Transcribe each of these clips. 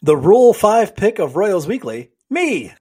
The Rule 5 pick of Royals Weekly, me.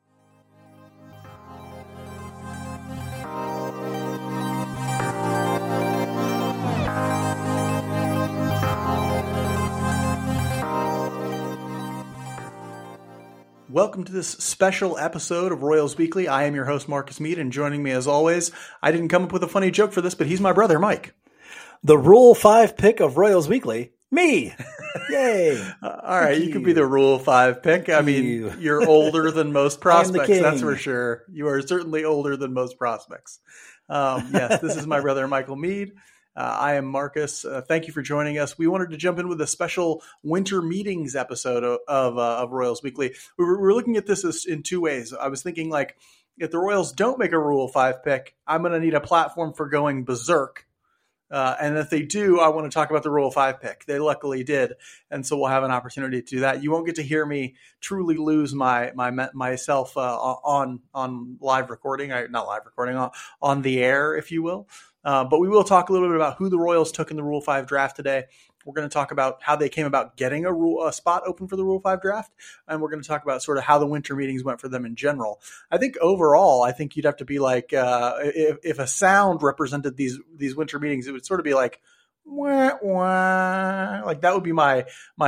Welcome to this special episode of Royals Weekly. I am your host, Marcus Mead, and joining me as always, I didn't come up with a funny joke for this, but he's my brother, Mike. The Rule 5 pick of Royals Weekly, me. Yay. All right, you could be the Rule 5 pick. I mean, you're older than most prospects, that's for sure. You are certainly older than most prospects. Yes, this is my brother, Michael Mead. I am Marcus. Thank you for joining us. We wanted to jump in with a special winter meetings episode of Royals Weekly. We were looking at this in two ways. I was thinking, like, if the Royals don't make a Rule 5 pick, I'm going to need a platform for going berserk. And if they do, I want to talk about the Rule 5 pick. They luckily did, and so we'll have an opportunity to do that. You won't get to hear me truly lose myself on live recording, not live recording, on the air, if you will. But we will talk a little bit about who the Royals took in the Rule 5 draft today. We're going to talk about how they came about getting a spot open for the Rule 5 draft, and we're going to talk about sort of how the winter meetings went for them in general. I think overall, you'd have to be like, if a sound represented these winter meetings, it would sort of be like, wah, wah. Like that would be my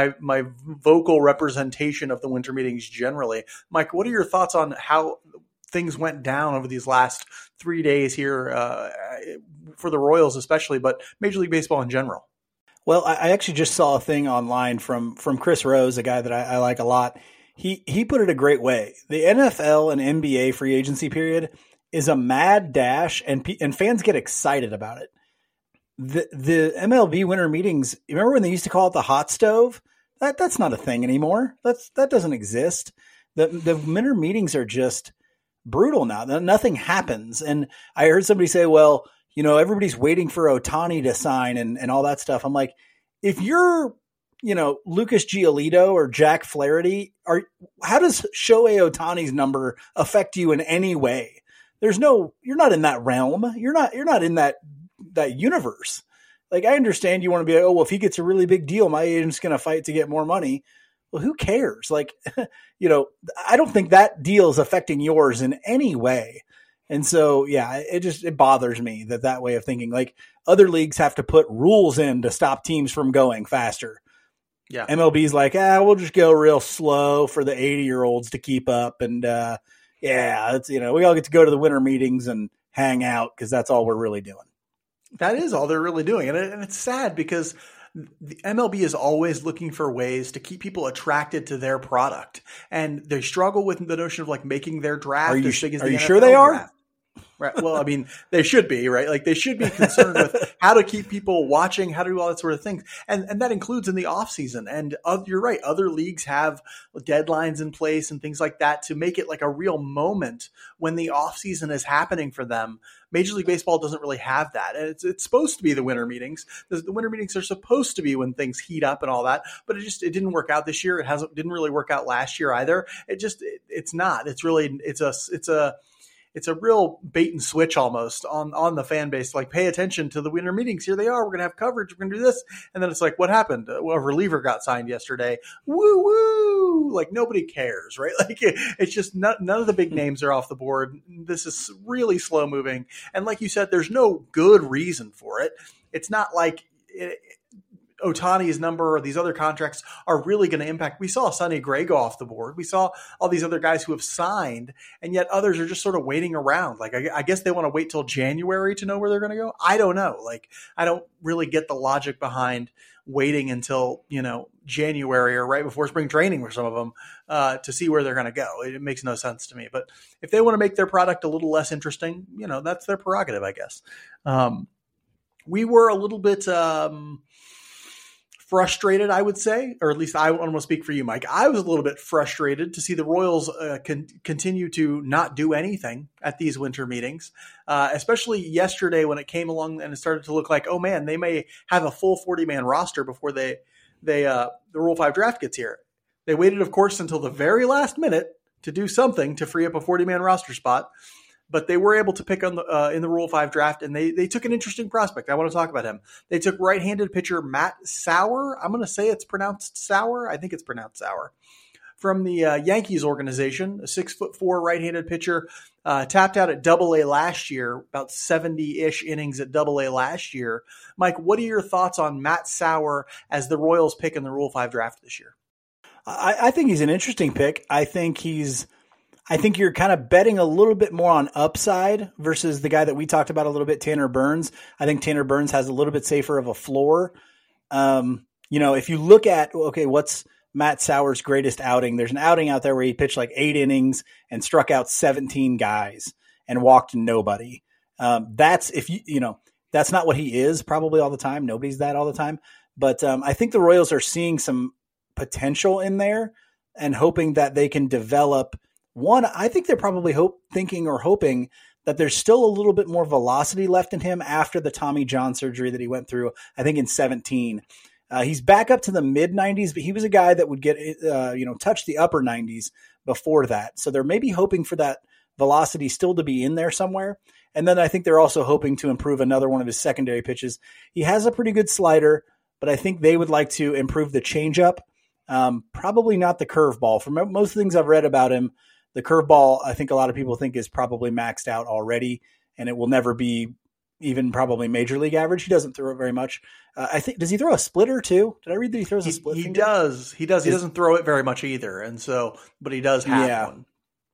vocal representation of the winter meetings generally. Mike, what are your thoughts on how things went down over these last 3 days here for the Royals especially, but Major League Baseball in general? Well, I actually just saw a thing online from Chris Rose, a guy that I like a lot. He put it a great way. The NFL and NBA free agency period is a mad dash, and fans get excited about it. The MLB winter meetings, you remember when they used to call it the hot stove? That's not a thing anymore. That doesn't exist. The winter meetings are just brutal now. Nothing happens. And I heard somebody say, well, everybody's waiting for Ohtani to sign and all that stuff. I'm like, if you're, Lucas Giolito or Jack Flaherty, how does Shohei Ohtani's number affect you in any way? You're not in that realm. You're not in that universe. Like, I understand you want to be like, oh, well, if he gets a really big deal, my agent's going to fight to get more money. Well, who cares? Like, I don't think that deal is affecting yours in any way. And so, yeah, it bothers me that way of thinking. Like, other leagues have to put rules in to stop teams from going faster. Yeah. MLB's like, we'll just go real slow for the 80-year-olds to keep up. And, it's, we all get to go to the winter meetings and hang out because that's all we're really doing. That is all they're really doing. And it's sad because the MLB is always looking for ways to keep people attracted to their product. And they struggle with the notion of like making their draft as big as the NFL. Are you sure they are? Draft. Right. Well, I mean, they should be, right? Like they should be concerned with how to keep people watching, how to do all that sort of thing. And that includes in the off season. And you're right. Other leagues have deadlines in place and things like that to make it like a real moment when the off season is happening for them. Major League Baseball doesn't really have that. And it's supposed to be the winter meetings. The winter meetings are supposed to be when things heat up and all that, but it didn't work out this year. Didn't really work out last year either. It's not. It's a real bait and switch almost on the fan base. Like, pay attention to the winter meetings. Here they are. We're going to have coverage. We're going to do this. And then it's like, what happened? Well, a reliever got signed yesterday. Woo woo. Like, nobody cares, right? Like, it's just none of the big names are off the board. This is really slow moving. And like you said, there's no good reason for it. It's not like Ohtani's number or these other contracts are really going to impact. We saw Sonny Gray go off the board. We saw all these other guys who have signed, and yet others are just sort of waiting around. Like, I guess they want to wait till January to know where they're going to go. I don't know. Like, I don't really get the logic behind waiting until, January or right before spring training for some of them to see where they're going to go. It makes no sense to me. But if they want to make their product a little less interesting, that's their prerogative, I guess. We were a little bit frustrated, I would say, or at least I want to speak for you, Mike. I was a little bit frustrated to see the Royals continue to not do anything at these winter meetings, especially yesterday when it came along and it started to look like, oh man, they may have a full 40-man roster before the Rule 5 draft gets here. They waited, of course, until the very last minute to do something to free up a 40-man roster spot. But they were able to pick on in the Rule 5 draft, and they took an interesting prospect. I want to talk about him. They took right-handed pitcher Matt Sauer. I'm going to say it's pronounced Sauer. I think it's pronounced Sauer. from the Yankees organization, a 6'4" right-handed pitcher, tapped out at Double-A last year, about 70-ish innings at Double-A last year. Mike, what are your thoughts on Matt Sauer as the Royals pick in the Rule 5 draft this year? I think he's an interesting pick. I think you're kind of betting a little bit more on upside versus the guy that we talked about a little bit, Tanner Burns. I think Tanner Burns has a little bit safer of a floor. If you look at, okay, what's Matt Sauer's greatest outing? There's an outing out there where he pitched like 8 innings and struck out 17 guys and walked nobody. That's not what he is probably all the time. Nobody's that all the time. But I think the Royals are seeing some potential in there and hoping that they can develop one. I think they're probably hoping that there's still a little bit more velocity left in him after the Tommy John surgery that he went through, I think in 2017. He's back up to the mid 90s, but he was a guy that would get, touch the upper 90s before that. So they're maybe hoping for that velocity still to be in there somewhere. And then I think they're also hoping to improve another one of his secondary pitches. He has a pretty good slider, but I think they would like to improve the changeup. Probably not the curveball. From most of the things I've read about him, the curveball, I think a lot of people think is probably maxed out already, and it will never be even probably major league average. He doesn't throw it very much. I think, does he throw a splitter too? Did I read that he throws a split? He does. He doesn't throw it very much either. And so, but he does have one.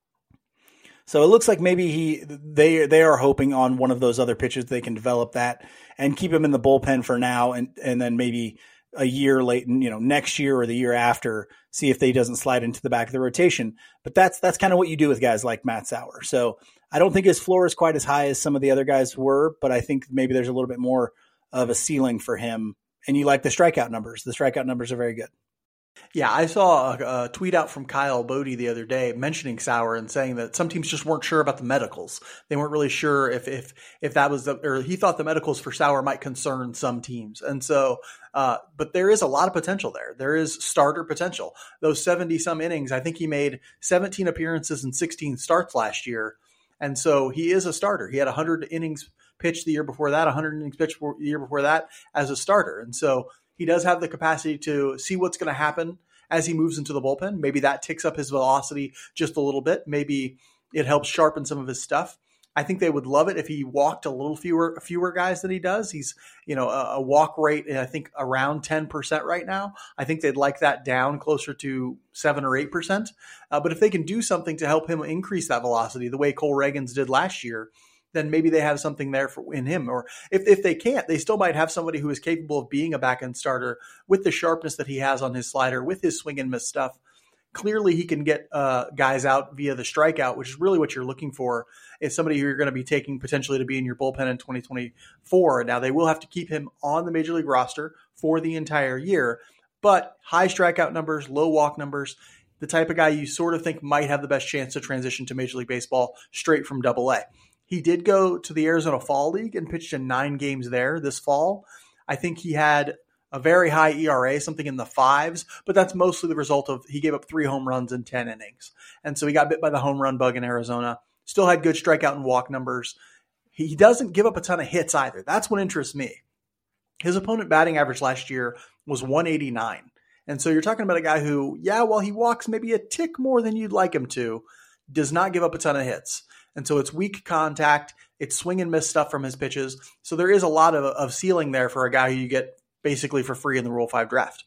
So it looks like maybe they are hoping on one of those other pitches they can develop that and keep him in the bullpen for now, and then maybe a year late, next year or the year after, see if he doesn't slide into the back of the rotation. But that's kind of what you do with guys like Matt Sauer. So I don't think his floor is quite as high as some of the other guys were, but I think maybe there's a little bit more of a ceiling for him. And you like the strikeout numbers. The strikeout numbers are very good. Yeah, I saw a tweet out from Kyle Bodie the other day mentioning Sauer and saying that some teams just weren't sure about the medicals. They weren't really sure if that was or he thought the medicals for Sauer might concern some teams. And so, but there is a lot of potential there. There is starter potential. Those 70-some innings, I think he made 17 appearances and 16 starts last year. And so he is a starter. He had 100 innings pitched the year before that, 100 innings pitched the year before that as a starter. And so he does have the capacity to see what's going to happen as he moves into the bullpen. Maybe that ticks up his velocity just a little bit. Maybe it helps sharpen some of his stuff. I think they would love it if he walked a little fewer guys than he does. He's, a walk rate, I think around 10% right now. I think they'd like that down closer to 7 or 8%. But if they can do something to help him increase that velocity the way Cole Reagans did last year, then maybe they have something there in him. Or if they can't, they still might have somebody who is capable of being a back-end starter with the sharpness that he has on his slider, with his swing and miss stuff. Clearly, he can get guys out via the strikeout, which is really what you're looking for. Is somebody who you're going to be taking potentially to be in your bullpen in 2024. Now, they will have to keep him on the Major League roster for the entire year, but high strikeout numbers, low walk numbers, the type of guy you sort of think might have the best chance to transition to Major League Baseball straight from Double-A. He did go to the Arizona Fall League and pitched in 9 games there this fall. I think he had a very high ERA, something in the 5s, but that's mostly the result of he gave up 3 home runs in 10 innings. And so he got bit by the home run bug in Arizona. Still had good strikeout and walk numbers. He doesn't give up a ton of hits either. That's what interests me. His opponent batting average last year was 189. And so you're talking about a guy who, while he walks maybe a tick more than you'd like him to, does not give up a ton of hits. And so it's weak contact. It's swing and miss stuff from his pitches. So there is a lot of ceiling there for a guy who you get basically for free in the Rule 5 draft.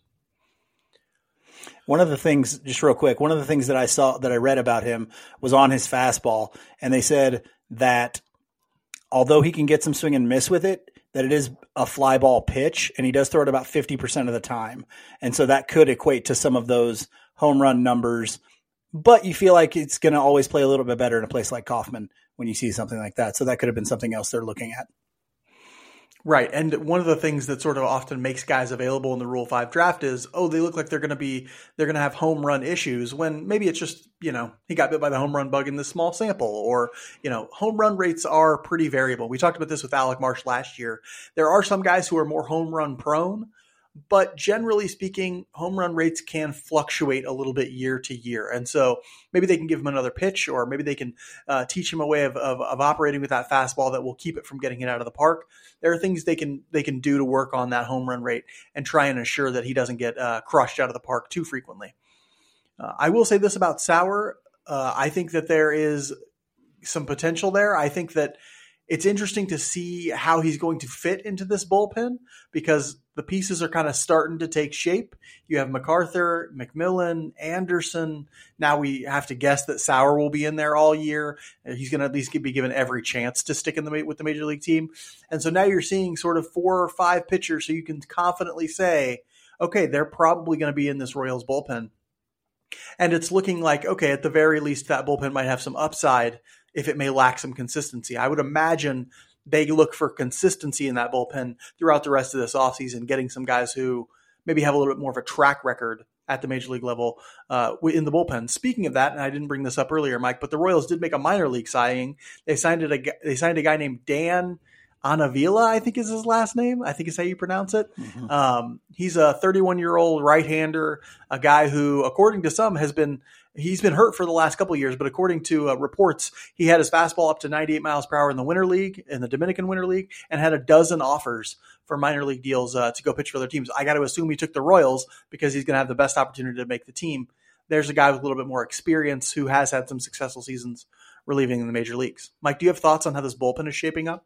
One of the things, just real quick, one of the things that I read about him was on his fastball. And they said that although he can get some swing and miss with it, that it is a fly ball pitch, and he does throw it about 50% of the time. And so that could equate to some of those home run numbers. But you feel like it's going to always play a little bit better in a place like Kauffman when you see something like that. So that could have been something else they're looking at. Right. And one of the things that sort of often makes guys available in the Rule 5 draft is, they look like they're going to have home run issues, when maybe it's just, he got bit by the home run bug in this small sample, or, home run rates are pretty variable. We talked about this with Alec Marsh last year. There are some guys who are more home run prone, but generally speaking, home run rates can fluctuate a little bit year to year. And so maybe they can give him another pitch, or maybe they can teach him a way of operating with that fastball that will keep it from getting it out of the park. There are things they can do to work on that home run rate and try and ensure that he doesn't get crushed out of the park too frequently. I will say this about Sauer. I think that there is some potential there. I think that it's interesting to see how he's going to fit into this bullpen because the pieces are kind of starting to take shape. You have MacArthur, McMillan, Anderson. Now we have to guess that Sauer will be in there all year. He's going to at least be given every chance to stick with the major league team. And so now you're seeing sort of 4 or 5 pitchers so you can confidently say, okay, they're probably going to be in this Royals bullpen. And it's looking like, okay, at the very least, that bullpen might have some upside if it may lack some consistency. I would imagine they look for consistency in that bullpen throughout the rest of this offseason, getting some guys who maybe have a little bit more of a track record at the major league level in the bullpen. Speaking of that, and I didn't bring this up earlier, Mike, but the Royals did make a minor league signing. They signed a guy named Dan Anavila, I think is his last name. I think is how you pronounce it. Mm-hmm. He's a 31-year-old right-hander, a guy who, according to some, he's been hurt for the last couple of years, but according to reports, he had his fastball up to 98 miles per hour in the Winter League, in the Dominican Winter League, and had a dozen offers for minor league deals to go pitch for other teams. I got to assume he took the Royals because he's going to have the best opportunity to make the team. There's a guy with a little bit more experience who has had some successful seasons relieving in the major leagues. Mike, do you have thoughts on how this bullpen is shaping up?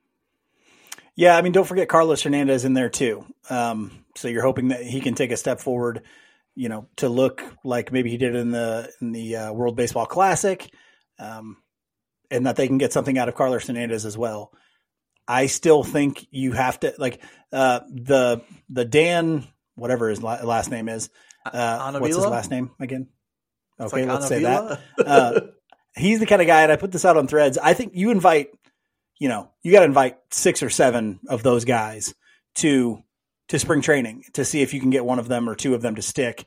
Yeah, I mean, don't forget Carlos Hernandez in there too. So you're hoping that he can take a step forward, to look like maybe he did in the World Baseball Classic, and that they can get something out of Carlos Hernandez as well. I still think you have to the Dan, whatever his last name is. What's his last name again? Okay, let's say that. He's the kind of guy, and I put this out on Threads. I think you got to invite 6 or 7 of those guys to spring training to see if you can get one of them or 2 of them to stick.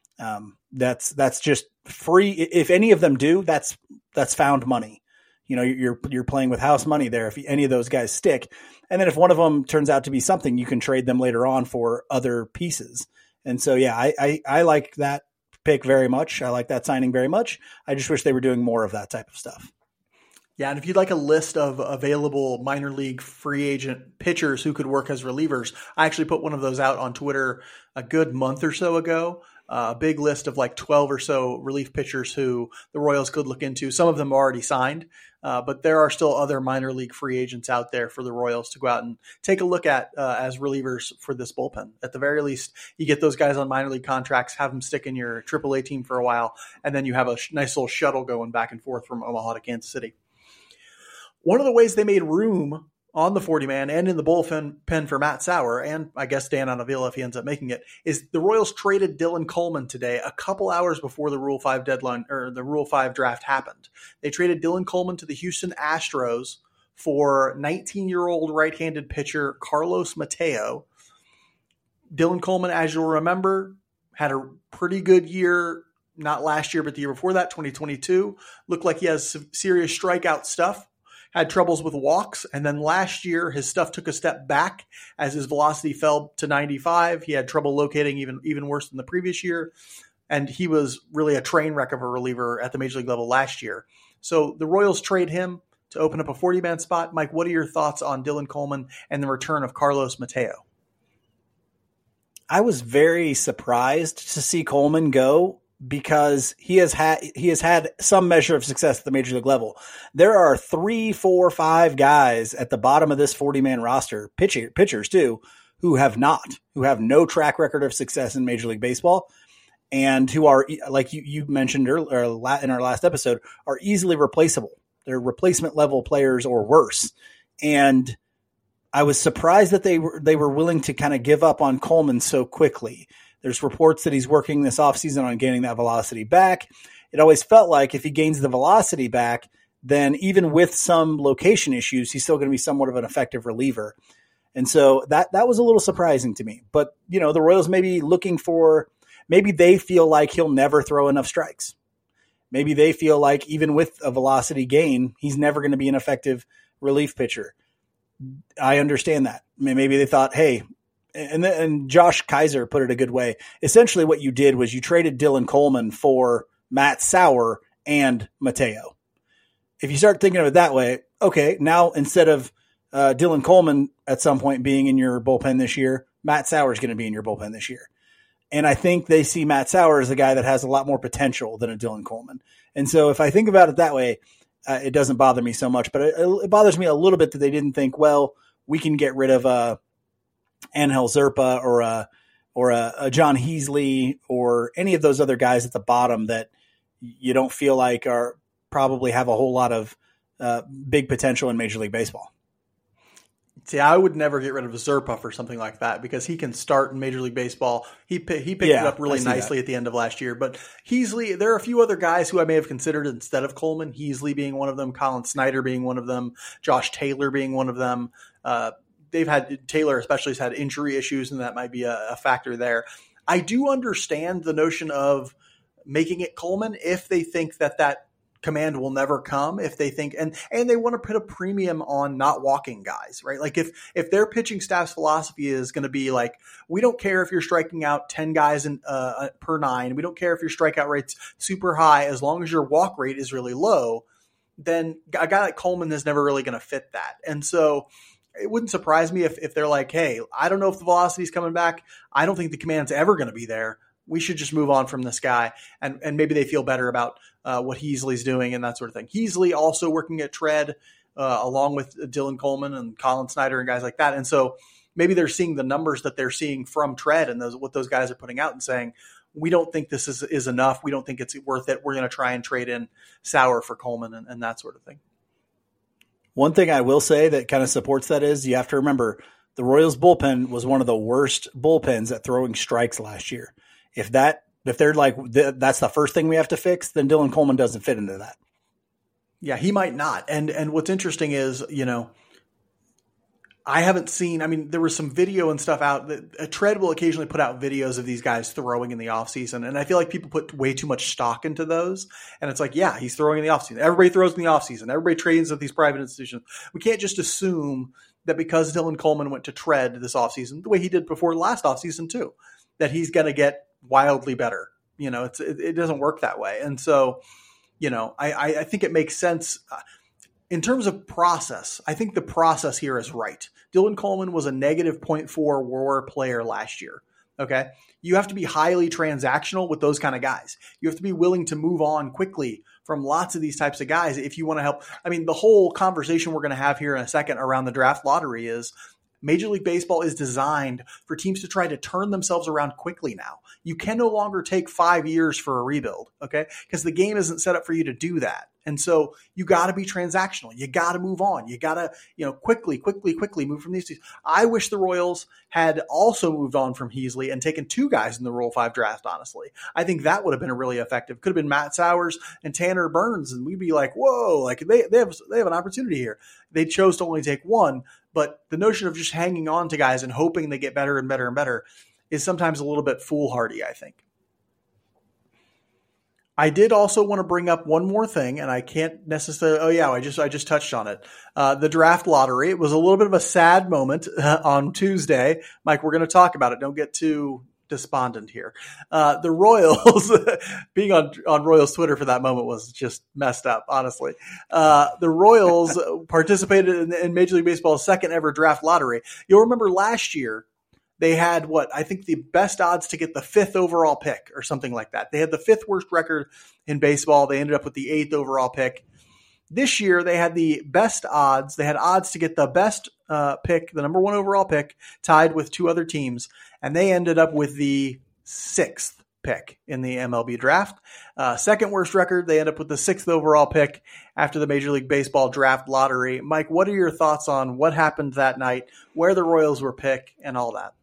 That's just free. If any of them do, that's found money. You're playing with house money there. If any of those guys stick, and then if one of them turns out to be something, you can trade them later on for other pieces. And so, yeah, I like that pick very much. I like that signing very much. I just wish they were doing more of that type of stuff. Yeah, and if you'd like a list of available minor league free agent pitchers who could work as relievers, I actually put one of those out on Twitter a good month or so ago. A big list of like 12 or so relief pitchers who the Royals could look into. Some of them are already signed, but there are still other minor league free agents out there for the Royals to go out and take a look at as relievers for this bullpen. At the very least, you get those guys on minor league contracts, have them stick in your AAA team for a while, and then you have a nice little shuttle going back and forth from Omaha to Kansas City. One of the ways they made room on the 40-man and in the bullpen for Matt Sauer, and I guess Dan Anavila if he ends up making it, is the Royals traded Dylan Coleman today, a couple hours before the Rule 5 deadline or the Rule 5 draft happened. They traded Dylan Coleman to the Houston Astros for 19-year-old right-handed pitcher Carlos Mateo. Dylan Coleman, as you'll remember, had a pretty good year, not last year, but the year before that, 2022. Looked like he has some serious strikeout stuff. Had troubles with walks, and then last year his stuff took a step back as his velocity fell to 95. He had trouble locating even worse than the previous year, and he was really a train wreck of a reliever at the major league level last year. So the Royals trade him to open up a 40-man spot. Mike, what are your thoughts on Dylan Coleman and the return of Carlos Mateo? I was very surprised to see Coleman go, because he has had some measure of success at the major league level. There are 3, 4, 5 guys at the bottom of this 40-man roster, pitchers too, who have no track record of success in Major League Baseball, and who are, like you mentioned earlier in our last episode, are easily replaceable. They're replacement level players or worse. And I was surprised that they were willing to kind of give up on Coleman so quickly. There's reports that he's working this offseason on gaining that velocity back. It always felt like if he gains the velocity back, then even with some location issues, he's still going to be somewhat of an effective reliever. And so that was a little surprising to me. But, the Royals may be looking for, maybe they feel like he'll never throw enough strikes. Maybe they feel like even with a velocity gain, he's never going to be an effective relief pitcher. I understand that. Maybe they thought, hey, and Josh Kaiser put it a good way. Essentially what you did was you traded Dylan Coleman for Matt Sauer and Mateo. If you start thinking of it that way, okay, now instead of Dylan Coleman at some point being in your bullpen this year, Matt Sauer is going to be in your bullpen this year. And I think they see Matt Sauer as a guy that has a lot more potential than a Dylan Coleman. And so if I think about it that way, it doesn't bother me so much. But it bothers me a little bit that they didn't think, well, we can get rid of Angel Zerpa or a John Heasley or any of those other guys at the bottom that you don't feel like are probably have a whole lot of big potential in Major League Baseball. See, I would never get rid of Zerpa for something like that because he can start in Major League Baseball. He picked it up really nicely at the end of last year. But Heasley, there are a few other guys who I may have considered instead of Coleman. Heasley being one of them, Colin Snyder being one of them, Josh Taylor being one of them. Taylor especially has had injury issues, and that might be a factor there. I do understand the notion of making it Coleman if they think that command will never come, if they think and they want to put a premium on not walking guys, right? Like if their pitching staff's philosophy is going to be like, we don't care if you're striking out 10 guys per 9, we don't care if your strikeout rate's super high, as long as your walk rate is really low, then a guy like Coleman is never really going to fit that. And so it wouldn't surprise me if they're like, hey, I don't know if the velocity is coming back. I don't think the command's ever going to be there. We should just move on from this guy. And maybe they feel better about what Heasley's doing and that sort of thing. Heasley also working at Tread along with Dylan Coleman and Colin Snyder and guys like that. And so maybe they're seeing the numbers that they're seeing from Tread and what those guys are putting out and saying, we don't think this is enough. We don't think it's worth it. We're going to try and trade in Sauer for Coleman and that sort of thing. One thing I will say that kind of supports that is you have to remember the Royals bullpen was one of the worst bullpens at throwing strikes last year. If they're like, that's the first thing we have to fix, then Dylan Coleman doesn't fit into that. Yeah, he might not. And what's interesting is, I haven't seen, there was some video and stuff out that Tread will occasionally put out videos of these guys throwing in the offseason. And I feel like people put way too much stock into those. And it's like, yeah, he's throwing in the offseason. Everybody throws in the offseason. Everybody trains at these private institutions. We can't just assume that because Dylan Coleman went to Tread this offseason, the way he did before last offseason too, that he's going to get wildly better. It doesn't work that way. And so, I think it makes sense in terms of process. I think the process here is right. Dylan Coleman was a negative 0.4 WAR player last year. Okay. You have to be highly transactional with those kind of guys. You have to be willing to move on quickly from lots of these types of guys if you want to help. The whole conversation we're going to have here in a second around the draft lottery is Major League Baseball is designed for teams to try to turn themselves around quickly now. You can no longer take 5 years for a rebuild, okay? Because the game isn't set up for you to do that. And so you got to be transactional. You got to move on. You got to, quickly move from these two. I wish the Royals had also moved on from Heasley and taken 2 guys in the Rule 5 draft, honestly. I think that would have been a really effective. Could have been Matt Sauers and Tanner Burns, and we'd be like, whoa, like they have an opportunity here. They chose to only take 1, but the notion of just hanging on to guys and hoping they get better and better and better is sometimes a little bit foolhardy, I think. I did also want to bring up one more thing, and I can't necessarily. I just touched on it. The draft lottery. It was a little bit of a sad moment on Tuesday. Mike, we're going to talk about it. Don't get too despondent here. The Royals being on Royals Twitter for that moment was just messed up, honestly. The Royals participated in Major League Baseball's second ever draft lottery. You'll remember last year, they had I think the best odds to get the 5th overall pick or something like that. They had the 5th worst record in baseball. They ended up with the 8th overall pick. This year, they had the best odds. They had odds to get the best pick, the number 1 overall pick, tied with 2 other teams. And they ended up with the 6th pick in the MLB draft. Second worst record, they end up with the 6th overall pick after the Major League Baseball draft lottery. Mike, what are your thoughts on what happened that night, where the Royals were picked, and all that?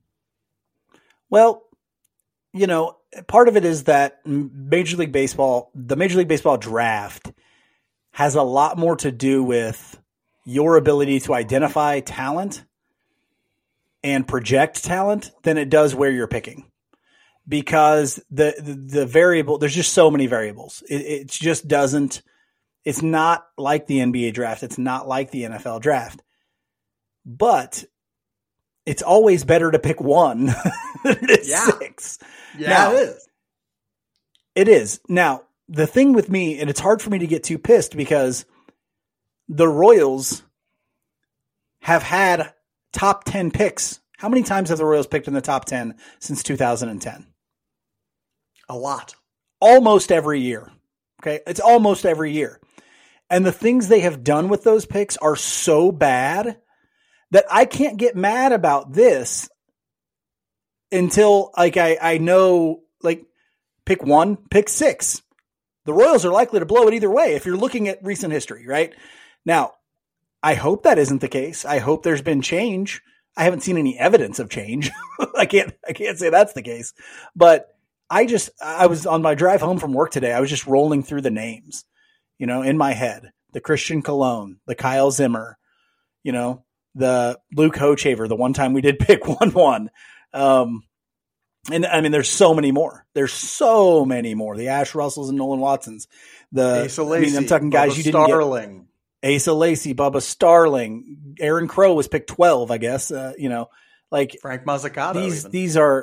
Well, part of it is that the Major League Baseball draft has a lot more to do with your ability to identify talent and project talent than it does where you're picking. Because the variable, there's just so many variables. It just doesn't, it's not like the NBA draft. It's not like the NFL draft. But it's always better to pick 1 than it is 6. Yeah, now, it is. It is. Now, the thing with me, and it's hard for me to get too pissed because the Royals have had top 10 picks How many times have the Royals picked in the top 10 since 2010? A lot. Almost every year. Okay. It's almost every year. And the things they have done with those picks are so bad that I can't get mad about this until I know pick 1, pick 6. The Royals are likely to blow it either way if you're looking at recent history, right? Now, I hope that isn't the case. I hope there's been change. I haven't seen any evidence of change. I can't say that's the case, but I was on my drive home from work today. I was just rolling through the names, in my head, the Christian Colon, the Kyle Zimmer, the Luke Hochevar, the one time we did pick 1-1. And I mean, there's so many more. There's so many more. The Ash Russells and Nolan Watsons. Asa Lacy, I'm talking guys Bubba you didn't Starling. Get. Asa Lacy, Bubba Starling, Aaron Crow was picked 12, I guess. Frank Mazzucato. These are,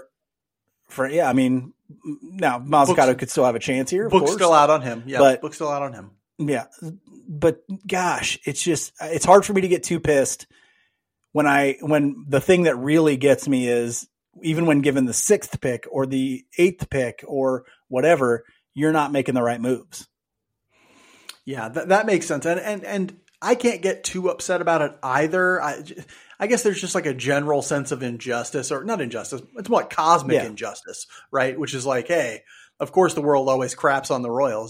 now Mazzucato could still have a chance here. Book's still out on him. Yeah, but, book's still out on him. Yeah, but gosh, it's hard for me to get too pissed when the thing that really gets me is, even when given the 6th pick or the 8th pick or whatever, you're not making the right moves. Yeah, that makes sense. And I can't get too upset about it either. I guess there's just like a general sense of injustice, or not injustice. It's more like cosmic injustice, right? Which is like, hey, of course the world always craps on the Royals,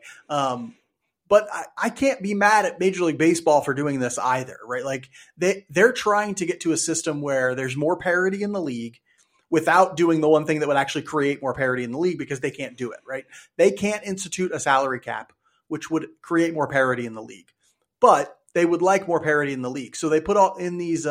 but I can't be mad at Major League Baseball for doing this either, right? Like they're trying to get to a system where there's more parity in the league without doing the one thing that would actually create more parity in the league, because they can't do it, right? They can't institute a salary cap, which would create more parity in the league, but they would like more parity in the league. So they put all in these,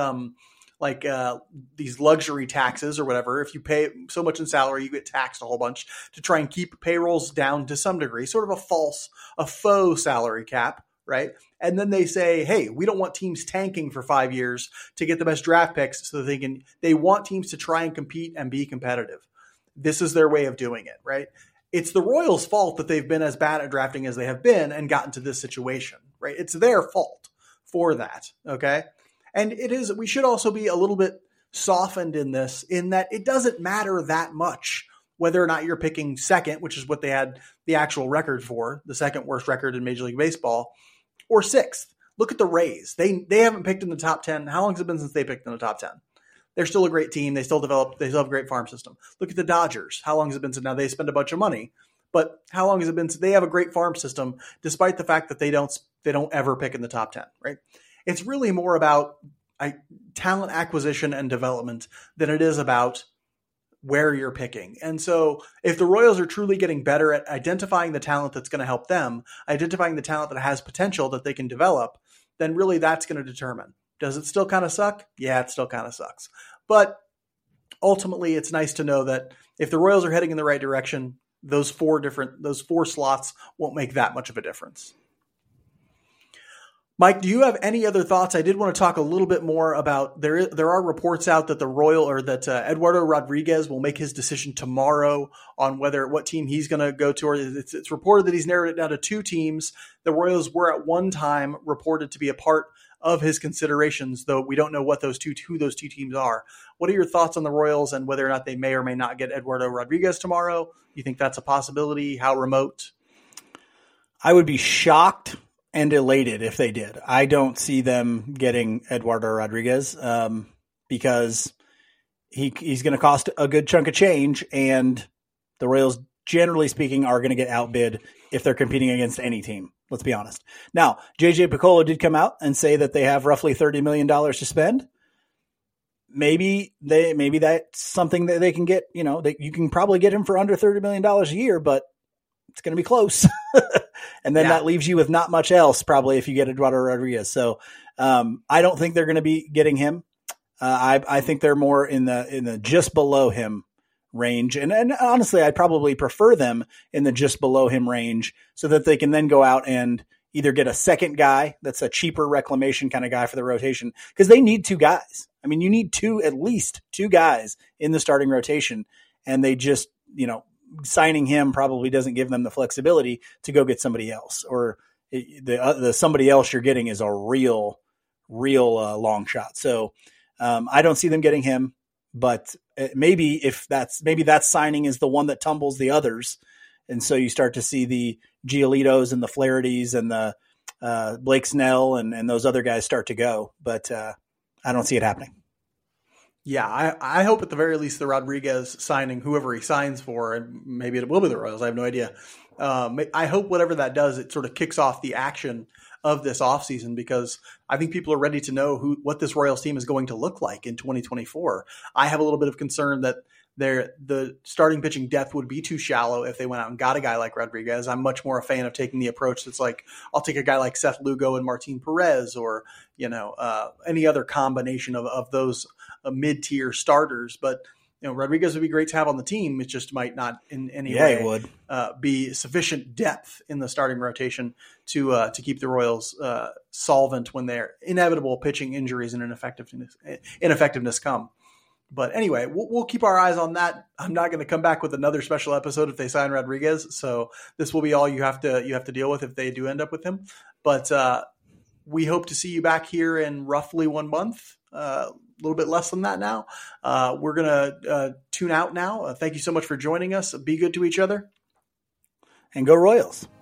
these luxury taxes or whatever. If you pay so much in salary, you get taxed a whole bunch to try and keep payrolls down to some degree, sort of a faux salary cap, right? And then they say, hey, we don't want teams tanking for 5 years to get the best draft picks, so that they want teams to try and compete and be competitive. This is their way of doing it, right? It's the Royals' fault that they've been as bad at drafting as they have been and gotten to this situation, right? It's their fault for that, okay? And we should also be a little bit softened in this, in that it doesn't matter that much whether or not you're picking second, which is what they had the actual record for, the second worst record in Major League Baseball, or 6th. Look at the Rays. They haven't picked in the top 10. How long has it been since they picked in the top 10? They're still a great team. They still have a great farm system. Look at the Dodgers. How long has it been since now they spend a bunch of money, but how long has it been since they have a great farm system, despite the fact that they don't ever pick in the top 10, right? It's really more about talent acquisition and development than it is about where you're picking. And so if the Royals are truly getting better at identifying the talent that's going to help them, identifying the talent that has potential that they can develop, then really that's going to determine. Does it still kind of suck? Yeah, it still kind of sucks. But ultimately, it's nice to know that if the Royals are heading in the right direction, those four slots won't make that much of a difference. Mike, do you have any other thoughts? I did want to talk a little bit more about there are reports out that Eduardo Rodriguez will make his decision tomorrow on what team he's going to go to. Or it's reported that he's narrowed it down to 2 teams. The Royals were at one time reported to be a part of his considerations, though we don't know who those two teams are. What are your thoughts on the Royals and whether or not they may or may not get Eduardo Rodriguez tomorrow? You think that's a possibility? How remote? I would be shocked and elated if they did. I don't see them getting Eduardo Rodriguez because he's going to cost a good chunk of change, and the Royals, generally speaking, are going to get outbid if they're competing against any team. Let's be honest. Now, JJ Picollo did come out and say that they have roughly $30 million to spend. Maybe that's something that they can get. You can probably get him for under $30 million a year, but it's going to be close. And then that leaves you with not much else, probably, if you get Eduardo Rodriguez. So I don't think they're going to be getting him. I think they're more in the just below him range. And honestly, I'd probably prefer them in the just below him range so that they can then go out and either get a second guy that's a cheaper reclamation kind of guy for the rotation, because they need 2 guys. I mean, you need at least 2 guys in the starting rotation, and they just, signing him probably doesn't give them the flexibility to go get somebody else, or the somebody else you're getting is a real long shot. So I don't see them getting him. but maybe that signing is the one that tumbles the others. And so you start to see the Giolitos and the Flahertys and the Blake Snell and those other guys start to go. But I don't see it happening. Yeah, I hope at the very least the Rodriguez signing, whoever he signs for, and maybe it will be the Royals, I have no idea. I hope whatever that does, it sort of kicks off the action of this offseason, because I think people are ready to know what this Royals team is going to look like in 2024. I have a little bit of concern that the starting pitching depth would be too shallow if they went out and got a guy like Rodriguez. I'm much more a fan of taking the approach that's like, I'll take a guy like Seth Lugo and Martin Perez, or any other combination of those mid-tier starters. But Rodriguez would be great to have on the team. It just might not in any way it would. Be sufficient depth in the starting rotation to keep the Royals solvent when their inevitable pitching injuries and ineffectiveness come. But anyway, we'll keep our eyes on that. I'm not going to come back with another special episode if they sign Rodriguez, so this will be all you have to deal with if they do end up with him. But we hope to see you back here in roughly 1 month. A little bit less than that now. We're going to tune out now. Thank you so much for joining us. Be good to each other. And go Royals.